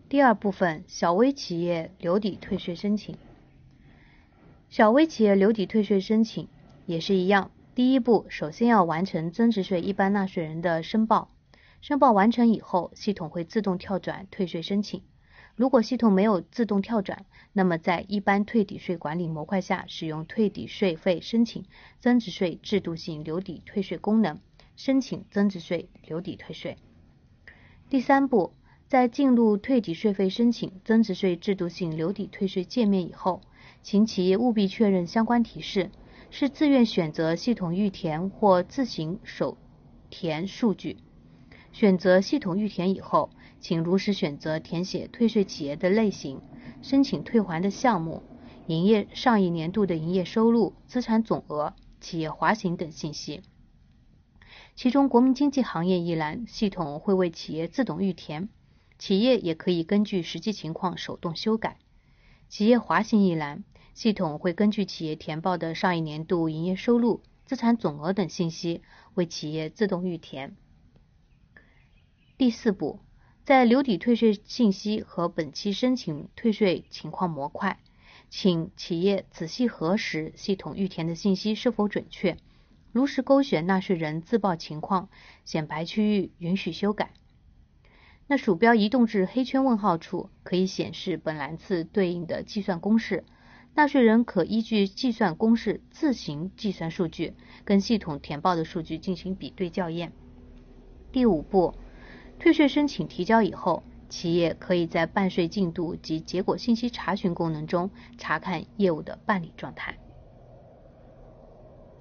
第二部分，小微企业留抵退税申请。小微企业留抵退税申请也是一样，第一步，首先要完成增值税一般纳税人的申报。申报完成以后，系统会自动跳转退税申请。如果系统没有自动跳转，那么在一般退抵税管理模块下，使用退抵税费申请增值税制度性留抵退税功能，申请增值税留抵退税。第三步，在进入退抵税费申请增值税制度性留抵退税界面以后，请企业务必确认相关提示，是自愿选择系统预填或自行手填数据。选择系统预填以后，请如实选择填写退税企业的类型、申请退还的项目、营业上一年度的营业收入、资产总额、企业滑行等信息。其中国民经济行业一栏，系统会为企业自动预填，企业也可以根据实际情况手动修改。企业滑行一栏，系统会根据企业填报的上一年度营业收入、资产总额等信息，为企业自动预填。第四步，在留抵退税信息和本期申请退税情况模块，请企业仔细核实系统预填的信息是否准确，如实勾选纳税人自报情况，显白区域允许修改。那鼠标移动至黑圈问号处，可以显示本栏次对应的计算公式，纳税人可依据计算公式自行计算数据，跟系统填报的数据进行比对校验。第五步，退税申请提交以后，企业可以在办税进度及结果信息查询功能中查看业务的办理状态。